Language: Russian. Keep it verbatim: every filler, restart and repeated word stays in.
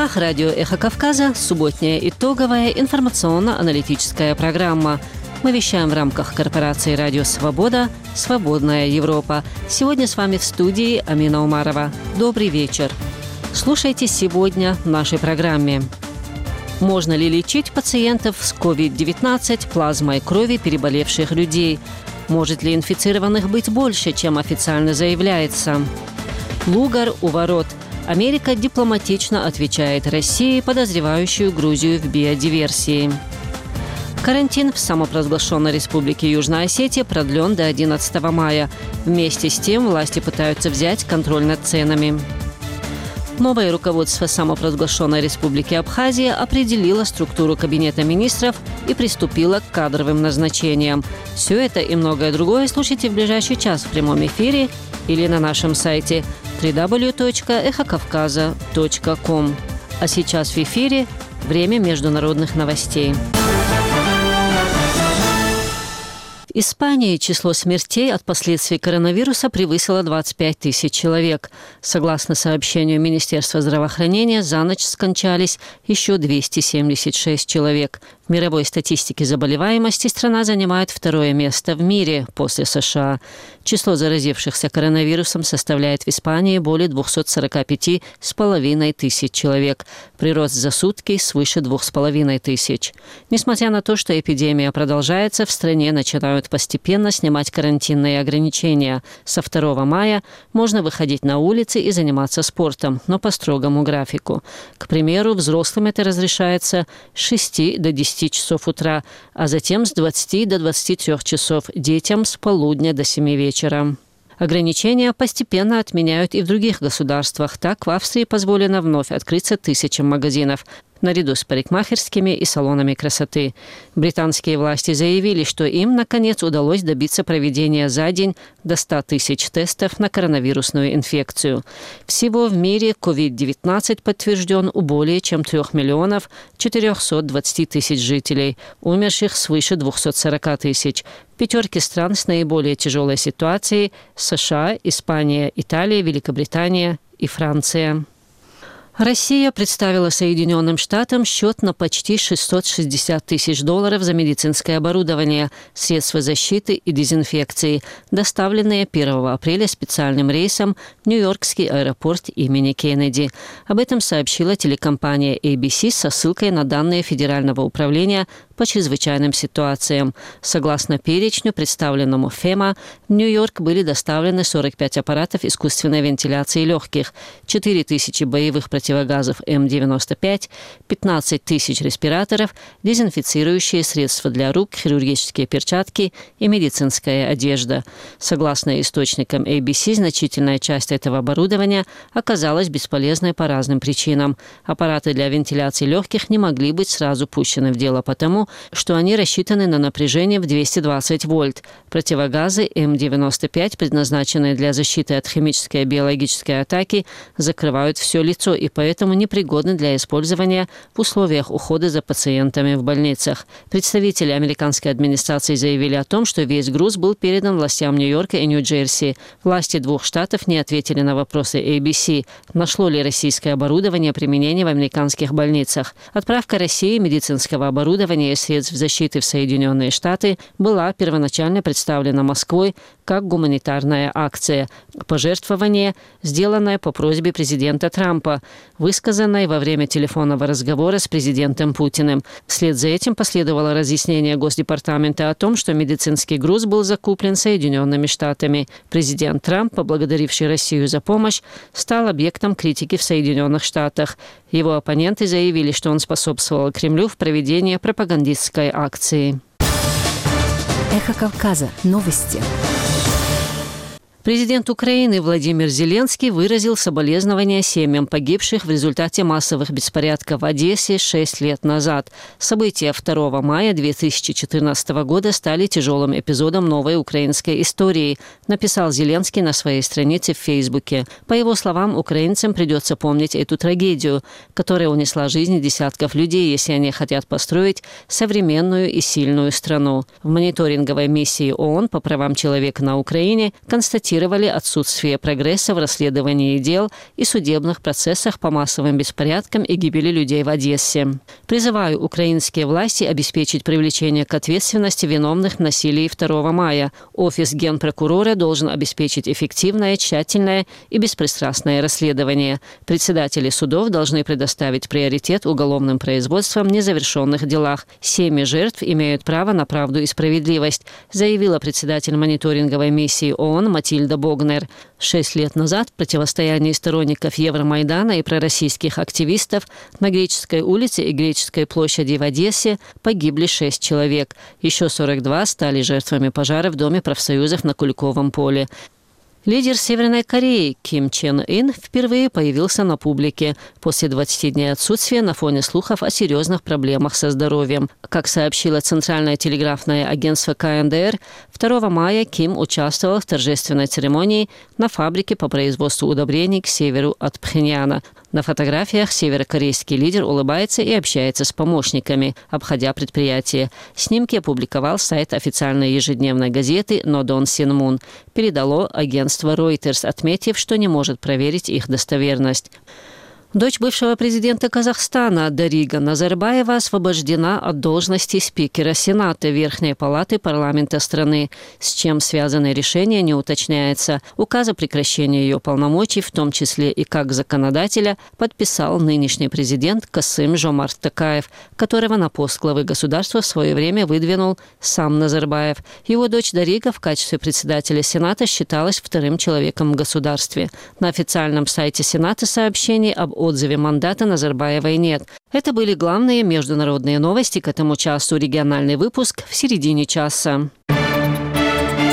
волнах радио «Эхо Кавказа» субботняя итоговая информационно-аналитическая программа. Мы вещаем в рамках корпорации «Радио Свобода. Свободная Европа». Сегодня с вами в студии Амина Умарова. Добрый вечер. Слушайте сегодня в нашей программе. Можно ли лечить пациентов с ковид девятнадцать плазмой крови переболевших людей? Может ли инфицированных быть больше, чем официально заявляется? Лугар у ворот. Америка дипломатично отвечает России, подозревающую Грузию в биодиверсии. Карантин в самопровозглашенной республике Южная Осетия продлен до одиннадцатого мая. Вместе с тем власти пытаются взять контроль над ценами. Новое руководство самопровозглашенной республики Абхазия определило структуру кабинета министров и приступило к кадровым назначениям. Все это и многое другое слушайте в ближайший час в прямом эфире или на нашем сайте дабл ю дабл ю дабл ю точка эхо кавказа точка ком. А сейчас в эфире время международных новостей. В Испании число смертей от последствий коронавируса превысило двадцать пять тысяч человек. Согласно сообщению Министерства здравоохранения, за ночь скончались еще двести семьдесят шесть человек. В мировой статистике заболеваемости страна занимает второе место в мире после США. Число заразившихся коронавирусом составляет в Испании более двухсот сорока пяти с половиной тысяч человек. Прирост за сутки свыше двух с половиной тысяч. Несмотря на то, что эпидемия продолжается, в стране начинают постепенно снимать карантинные ограничения. Со второго мая можно выходить на улицы и заниматься спортом, но по строгому графику. К примеру, взрослым это разрешается с шести до десяти часов утра, а затем с двадцати до двадцати трёх часов, детям с полудня до семи вечера. Ограничения постепенно отменяют и в других государствах. Так, в Австрии позволено вновь открыться тысячам магазинов, наряду с парикмахерскими и салонами красоты. Британские власти заявили, что им, наконец, удалось добиться проведения за день до ста тысяч тестов на коронавирусную инфекцию. Всего в мире ковид девятнадцать подтвержден у более чем трёх миллионов четырёхсот двадцати тысяч жителей, умерших свыше двухсот сорока тысяч. В пятерке стран с наиболее тяжелой ситуацией – США, Испания, Италия, Великобритания и Франция. Россия представила Соединенным Штатам счет на почти шестьсот шестьдесят тысяч долларов за медицинское оборудование, средства защиты и дезинфекции, доставленные первого апреля специальным рейсом в Нью-Йоркский аэропорт имени Кеннеди. Об этом сообщила телекомпания эй би си со ссылкой на данные Федерального управления по чрезвычайным ситуациям. Согласно перечню, представленному ФЕМА, в Нью-Йорк были доставлены сорок пять аппаратов искусственной вентиляции легких, четыре тысячи боевых противогазов эм девяносто пять, пятнадцать тысяч респираторов, дезинфицирующие средства для рук, хирургические перчатки и медицинская одежда. Согласно источникам эй би си, значительная часть этого оборудования оказалась бесполезной по разным причинам. Аппараты для вентиляции легких не могли быть сразу пущены в дело потому, что они рассчитаны на напряжение в двести двадцать вольт. Противогазы эм девяносто пять, предназначенные для защиты от химической и биологической атаки, закрывают все лицо и поэтому непригодны для использования в условиях ухода за пациентами в больницах. Представители американской администрации заявили о том, что весь груз был передан властям Нью-Йорка и Нью-Джерси. Власти двух штатов не ответили на вопросы эй би си, нашло ли российское оборудование применение в американских больницах. Отправка России медицинского оборудования и средств защиты в Соединенные Штаты была первоначально представлена Москвой как гуманитарная акция. Пожертвование, сделанное по просьбе президента Трампа, высказанной во время телефонного разговора с президентом Путиным. Вслед за этим последовало разъяснение Госдепартамента о том, что медицинский груз был закуплен Соединенными Штатами. Президент Трамп, поблагодаривший Россию за помощь, стал объектом критики в Соединенных Штатах. Его оппоненты заявили, что он способствовал Кремлю в проведении пропагандистской акции. Эхо Кавказа. Новости. Президент Украины Владимир Зеленский выразил соболезнования семьям погибших в результате массовых беспорядков в Одессе шесть лет назад. События второго мая две тысячи четырнадцатого года стали тяжелым эпизодом новой украинской истории, написал Зеленский на своей странице в Фейсбуке. По его словам, украинцам придется помнить эту трагедию, которая унесла жизни десятков людей, если они хотят построить современную и сильную страну. В мониторинговой миссии ООН по правам человека на Украине констатировали, комментировали отсутствие прогресса в расследовании дел и судебных процессах по массовым беспорядкам и гибели людей в Одессе. Призываю украинские власти обеспечить привлечение к ответственности виновных в насилии второго мая. Офис генпрокурора должен обеспечить эффективное, тщательное и беспристрастное расследование. Председатели судов должны предоставить приоритет уголовным производствам в незавершенных делах. Семьи жертв имеют право на правду и справедливость, заявила председатель мониторинговой миссии ООН Матильда Богнер. Шесть лет назад в противостоянии сторонников Евромайдана и пророссийских активистов на Греческой улице и Греческой площади в Одессе погибли шесть человек. Еще сорок два стали жертвами пожара в Доме профсоюзов на Куликовом поле. Лидер Северной Кореи Ким Чен Ын впервые появился на публике после двадцати дней отсутствия на фоне слухов о серьезных проблемах со здоровьем. Как сообщило Центральное телеграфное агентство ка эн дэ эр, второго мая Ким участвовал в торжественной церемонии на фабрике по производству удобрений к северу от Пхеньяна. На фотографиях северокорейский лидер улыбается и общается с помощниками, обходя предприятие. Снимки опубликовал сайт официальной ежедневной газеты «Нодон Синмун». Передало агентство Reuters, отметив, что не может проверить их достоверность. Дочь бывшего президента Казахстана Дарига Назарбаева освобождена от должности спикера Сената Верхней палаты парламента страны. С чем связано решение, не уточняется. Указ о прекращении ее полномочий, в том числе и как законодателя, подписал нынешний президент Касым-Жомарт Токаев, которого на пост главы государства в свое время выдвинул сам Назарбаев. Его дочь Дарига в качестве председателя Сената считалась вторым человеком в государстве. На официальном сайте Сената сообщений об отзыве мандата Назарбаевой нет. Это были главные международные новости к этому часу. Региональный выпуск в середине часа.